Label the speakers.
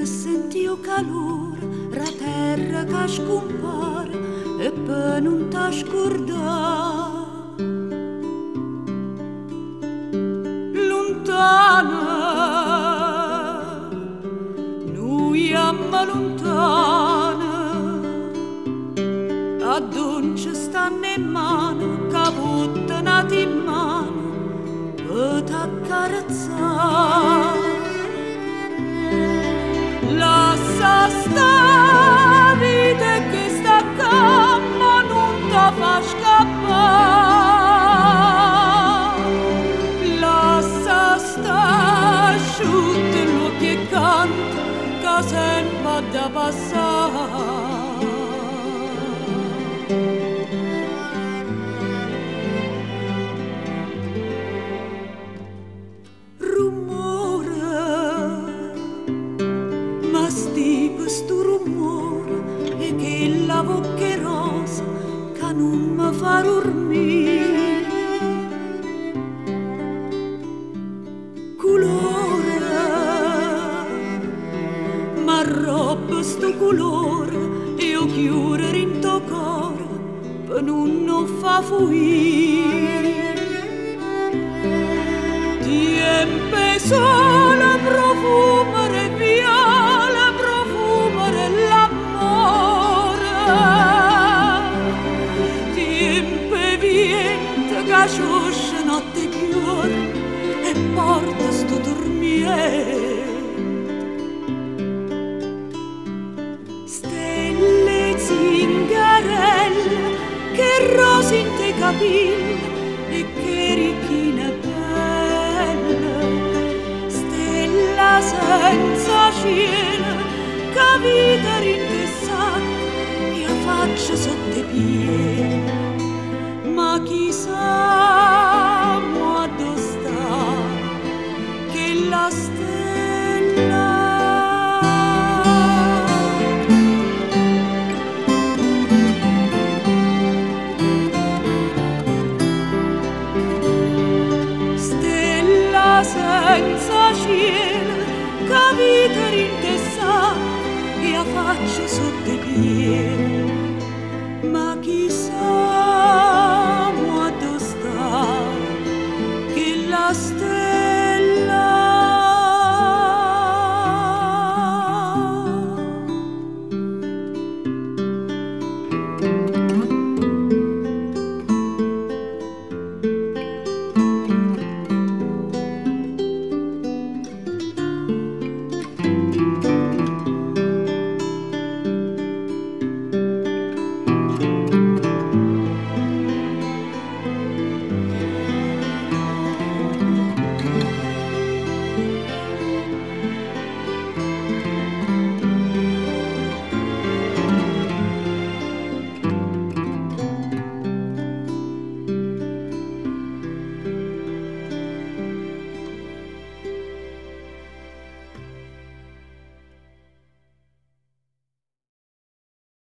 Speaker 1: sentio calore, la terra che scompare e per non ti scordare. Lontana, noi amma lontana, a donce stanno in mano, cavuttanati in mano, per t'accarezzare. Lascia sta vita che sta camma non ti fa scappare. Lascia sta asciutta l'occhio e canta che sempre da passare. Sto rumore e che la bocca rosa che non mi fa dormire. Colore, ma roba sto colore e io chiudere in tuo cuore per non fa fuire. Tiempe solo profumere viola, profumere l'amore. Tiempe viente che sciosce notte e giorno e porta sto dormire. Stelle zingarelle che rosi in te capelli e che ricchina bella. Stella senza cielo che vita rintessata e la faccia sotto i piedi. Ma chissà mo dove sta che la stella. Stella senza cielo che vita rintessata e la faccia sotto i piedi. Ma chissà